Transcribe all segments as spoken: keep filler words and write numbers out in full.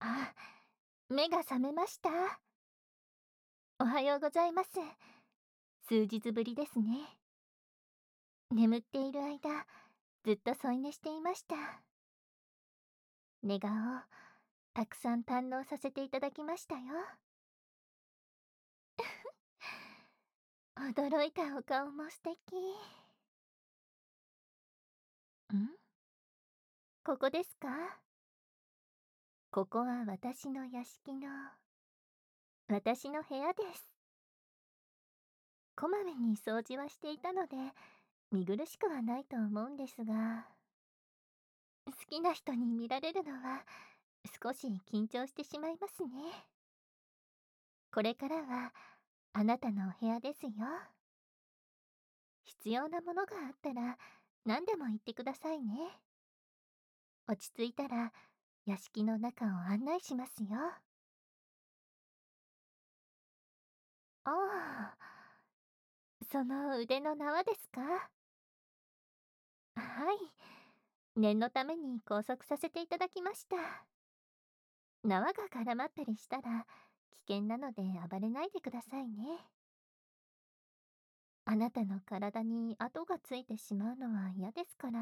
あ、目が覚めました。おはようございます。数日ぶりですね。眠っている間、ずっと添い寝していました。寝顔、たくさん堪能させていただきましたよ。驚いたお顔も素敵。んここですか？ここは私の屋敷の、私の部屋です。こまめに掃除はしていたので、見苦しくはないと思うんですが、好きな人に見られるのは少し緊張してしまいますね。これからはあなたのお部屋ですよ。必要なものがあったら何でも言ってくださいね。落ち着いたら屋敷の中を案内しますよ。ああ、その腕の縄ですか？はい。念のために拘束させていただきました。縄が絡まったりしたら危険なので暴れないでくださいね。あなたの体に跡がついてしまうのは嫌ですから。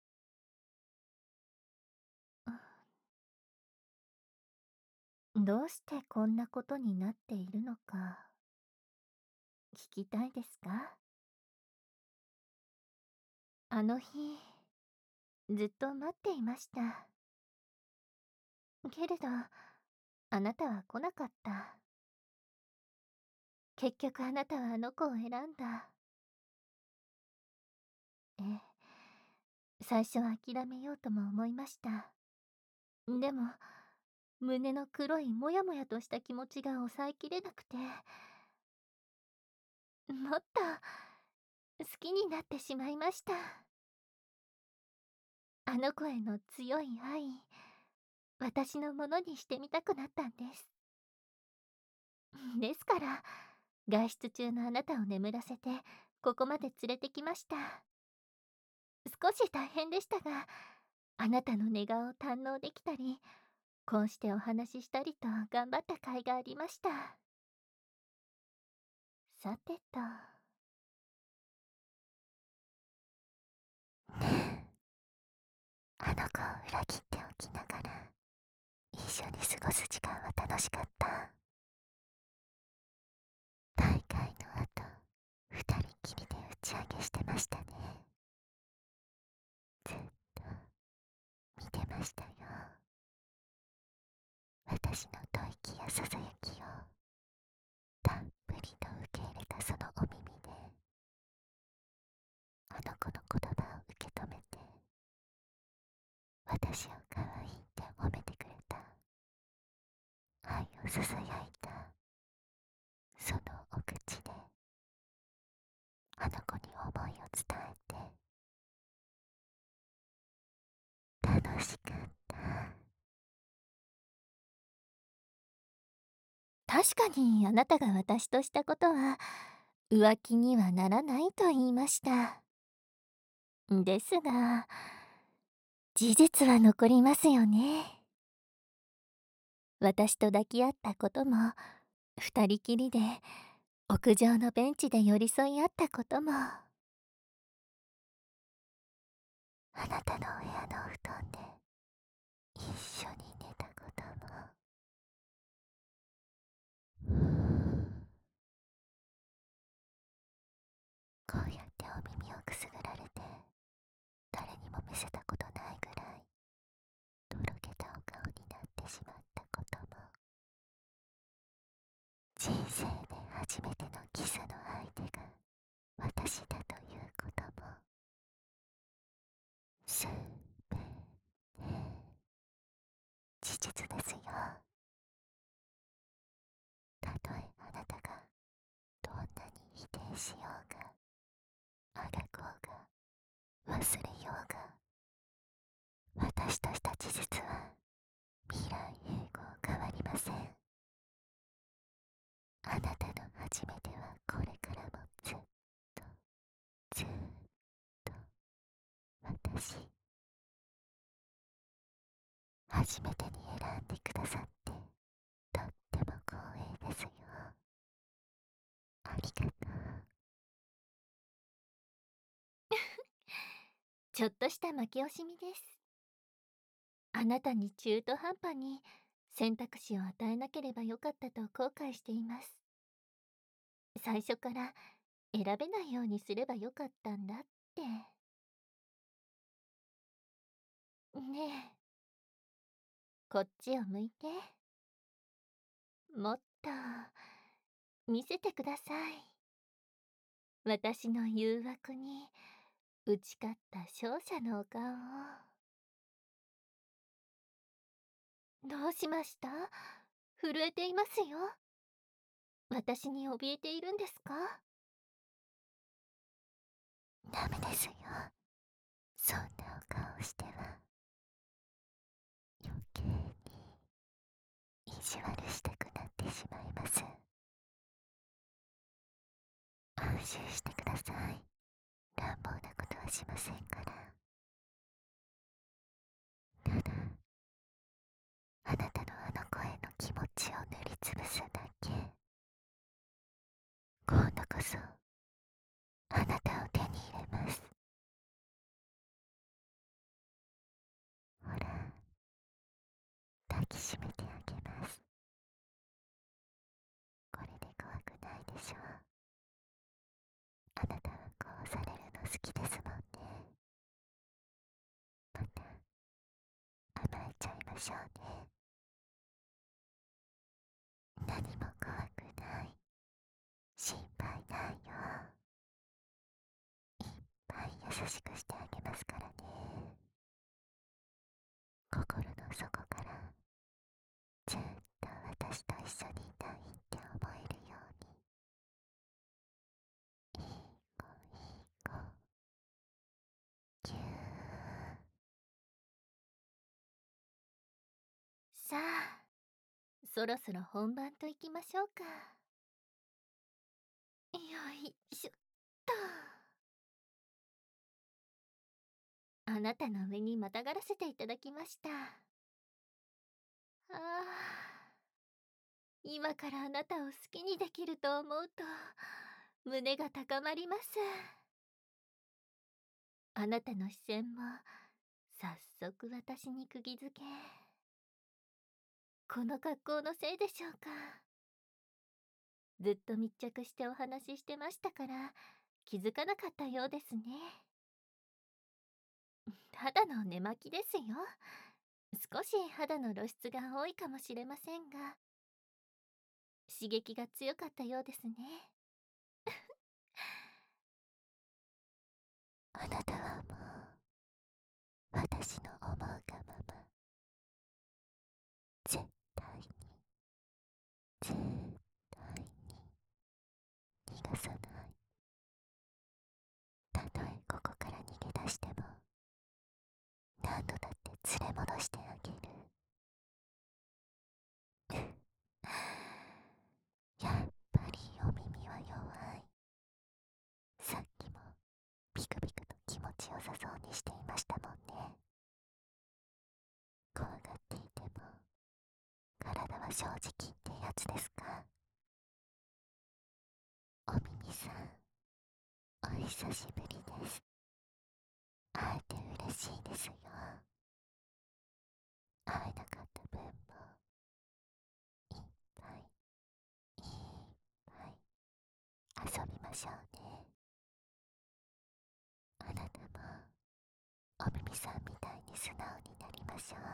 どうしてこんなことになっているのか聞きたいですか？あの日、ずっと待っていました。けれど、あなたは来なかった。結局あなたはあの子を選んだ。ええ、最初は諦めようとも思いました。でも、胸の黒いモヤモヤとした気持ちが抑えきれなくて、もっと好きになってしまいました。あの子への強い愛、私のものにしてみたくなったんです。ですから、外出中のあなたを眠らせて、ここまで連れてきました。少し大変でしたが、あなたの寝顔を堪能できたり、こうしてお話ししたりと頑張った甲斐がありました。さてと。あの子を裏切っておきながら、一緒に過ごす時間は楽しかった。大会の後、二人きりで打ち上げしてましたね。ずっと見てましたよ。私の吐息やささやきをたっぷりと受け入れたそのお耳で、あの子の言葉を受け止めて、私を可愛いって褒めてくれた。愛をささやいたそのお口で、あの子に思いを伝えて、楽しかった。確かにあなたが私としたことは浮気にはならないと言いました。ですが、事実は残りますよね。私と抱き合ったことも、二人きりで屋上のベンチで寄り添い合ったことも、あなたのお部屋のお布団で一緒に寝たことも。こうやってお耳をくすぐられて、誰にも見せたことないぐらいとろけたお顔になってしまったことも。人生で初めてのキスの相手が私だということも、すべて事実ですよ。たとえあなたがどんなに否定しようが、あがこうが、忘れようが、私とした事実は未来永劫変わりません。あなたの初めてはこれからもずっとずっと私。 初めてに選んでくださってとっても光栄ですよ。ありがとう。ちょっとした負け惜しみです。あなたに中途半端に選択肢を与えなければよかったと後悔しています。最初から選べないようにすればよかったんだって。ねえ、こっちを向いて。もっと見せてください。私の誘惑に打ち勝った勝者のお顔を。どうしました？震えていますよ。私に怯えているんですか？ダメですよ。そんなお顔しては余計に意地悪したくなってしまいます。安心してください。乱暴なことはしませんから。ただ、あなたのあの声の気持ちを塗りつぶすだけ。今度こそあなたを手に入れます。ほら、抱きしめてあげます。これで怖くないでしょう。あなたはこうされるの好きですもんね。また甘えちゃいましょうね。何も怖くない。心配ないよ。いっぱい優しくしてあげますからね。心の底からずっと私と一緒にいたいって思えるように。いい子いい子。ぎゅー。さあ、そろそろ本番といきましょうか。よいしょっと。あなたの上にまたがらせていただきました。ああ、今からあなたを好きにできると思うと胸が高まります。あなたの視線も早速私に釘付け。この格好のせいでしょうか。ずっと密着してお話ししてましたから気づかなかったようですね。肌の寝巻きですよ。少し肌の露出が多いかもしれませんが刺激が強かったようですね。あなたはもう私の思うがまま絶対に絶対に逃がさない。たとえここから逃げ出しても何度だって連れ戻してあげる。やっぱりお耳は弱い。さっきもビクビクと気持ちよさそうにしていましたもんね。怖がっていても体は正直ってやつですか。お耳さん、お久しぶりです。会えて嬉しいですよ。会えなかった分もいっぱいいっぱい遊びましょうね。あなたもお耳さんみたいに素直になりましょう。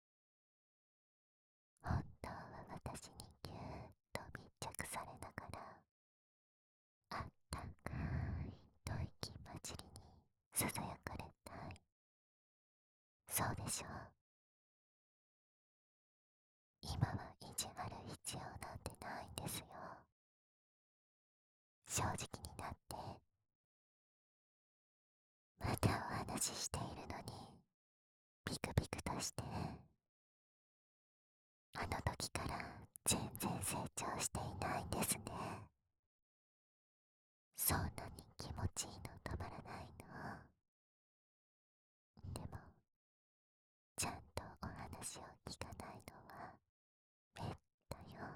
本当は私にぎゅーっと密着されながらあったかい吐息混じりにささやかれたい。そうでしょう。今は意地悪必要なんてないんですよ。正直になって。またお話ししているのにビクビクとして。あの時から全然成長していないんですね。そんなに気持ちいいの止まらないの。でもちゃんとお話を気がないのはめったよ。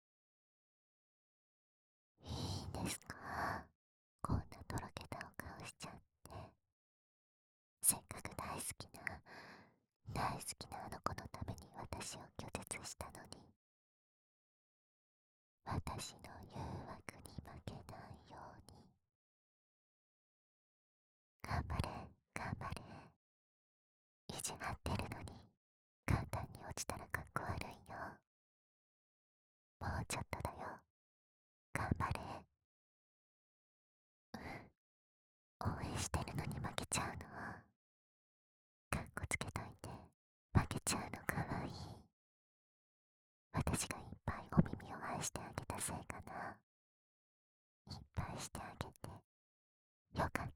いいんですか？こんなとろけたお顔しちゃって。せっかく大好きな大好きなあの子のために私を拒絶したのに、私の誘惑に負けないように。頑張れ頑張れ。意地張ってるのに簡単に落ちたらかっこ悪いよ。もうちょっとだよ。頑張れ。応援してるのに負けちゃうの。かっこつけといて負けちゃうのかわいい。私がいっぱいお耳を愛してあげたせいかな。いっぱいしてあげてよかった。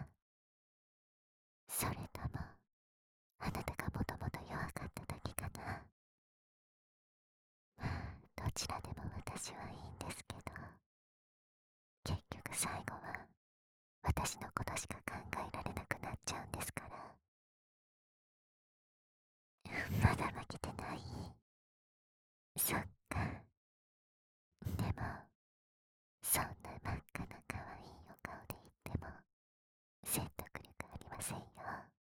それともあなたがもともと弱かっただけかな。まあどちらでも私はいいんですけど、結局最後は私のことしか考えられなくなっちゃうんですから。まだ負けてない。そっか。でもそんな真っ赤な可愛いお顔で言っても説得力ありませんよ。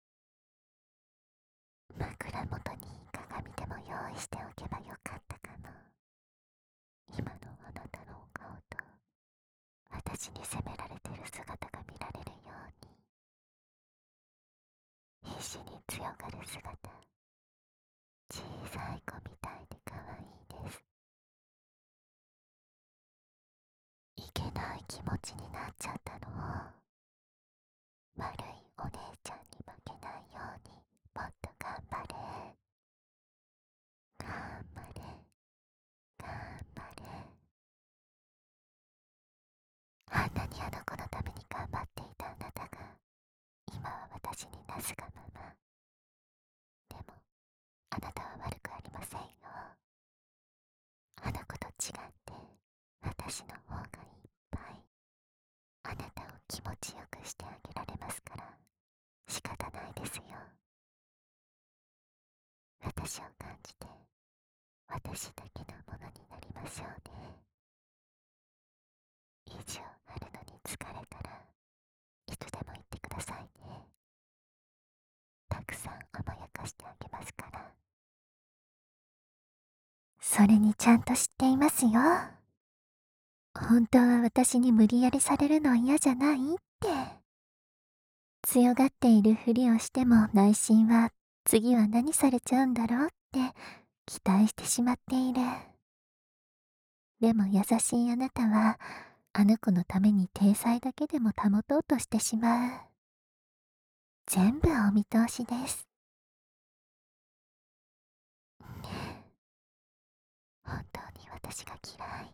枕元に鏡でも用意しておけばよかったかも。今のあなたのお顔と私に責められてる姿が見られるように。必死に強がる姿、小さい子みたいで可愛いです。いけない気持ちになっちゃったの。悪いお姉ちゃんに負けないようにもっと頑張れ頑張れ頑張れ。あんなにあの子のために頑張っていたあなたが今は私になすがまま。でもあなたは悪くありませんよ。あの子と違って私の方がいっぱいあなたを気持ちよくしてあげられますから仕方ないですよ。私を感じて私だけのものになりましょうね。意地を張るのに疲れたらいつでも言ってくださいね。たくさん甘やかしてあげますから。それにちゃんと知っていますよ。本当は私に無理やりされるの嫌じゃないって。強がっているふりをしても内心は次は何されちゃうんだろうって期待してしまっている。でも優しいあなたはあの子のために体裁だけでも保とうとしてしまう。全部お見通しです。本当に私が嫌い。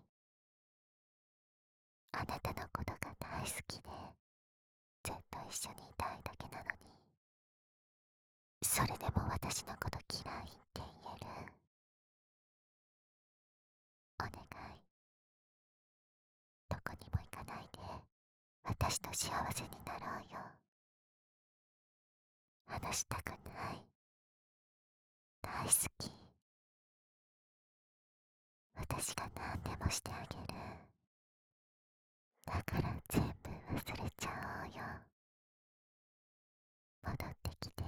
あなたのことが大好きでずっと一緒にいたいだけなのに、それでも私のこと嫌いって言える？お願い、どこにも行かないで私と幸せになろうよ。話したくない。大好き。私が何でもしてあげる。だから全部忘れちゃおうよ。戻ってきて。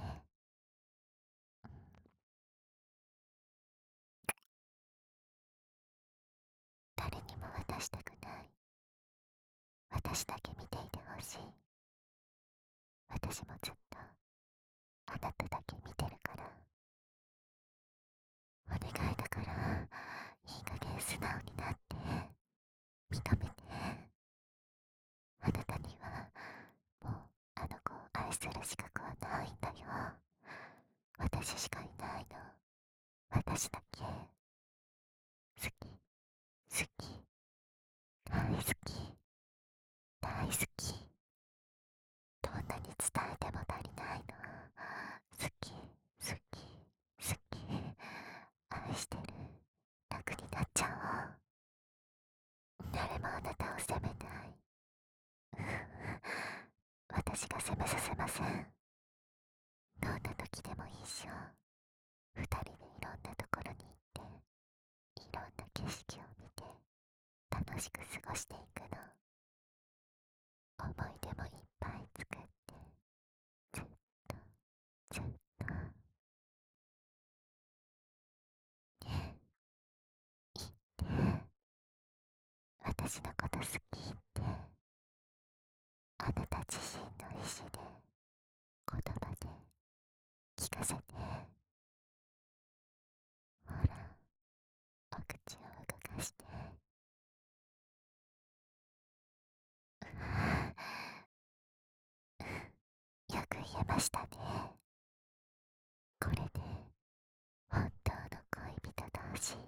誰にも渡したくない。私だけ見ていてほしい。私もずっとあなただけ見てるから。お願いだからいい加減素直になって認めて。あなたにはもうあの子を愛する資格はないんだよ。私しかいないの。私だけ。好き好き大好き大好き。どんなに伝えても足りないの。好き好き好き愛してる。楽になっちゃおう。誰もあなたを責めない。私が責めさせません。どんな時でもいいっしょ。二人でいろんな楽しく過ごしていくの。思い出もいっぱい作って、ずっとずっと。ねえ、いいって。私のこと好きって、あなた自身の意志で、言葉で聞かせて。ほら、お口を動かして。よく言えましたね。これで本当の恋人同士。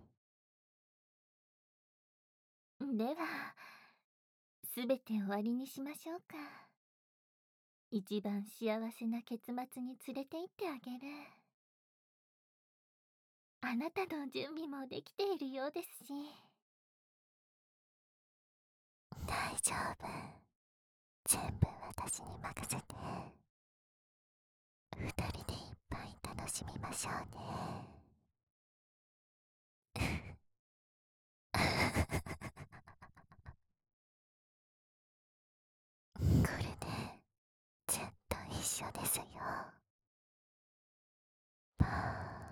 では、すべて終わりにしましょうか。一番幸せな結末に連れて行ってあげる。あなたの準備もできているようですし。大丈夫。全部私に任せて。二人でいっぱい楽しみましょうね。これでずっと一緒ですよ。バー